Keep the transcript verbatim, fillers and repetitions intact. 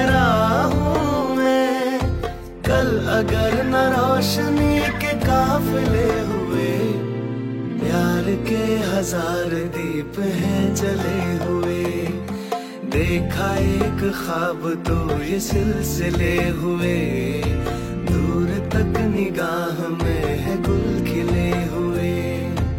ठहरा हूँ मैं। कल अगर न रोशनी के काफिले हुए, प्यार के हजार दीप हैं जले हुए। देखा एक ख्वाब तो ये सिलसिले हुए, दूर तक निगाह में है गुल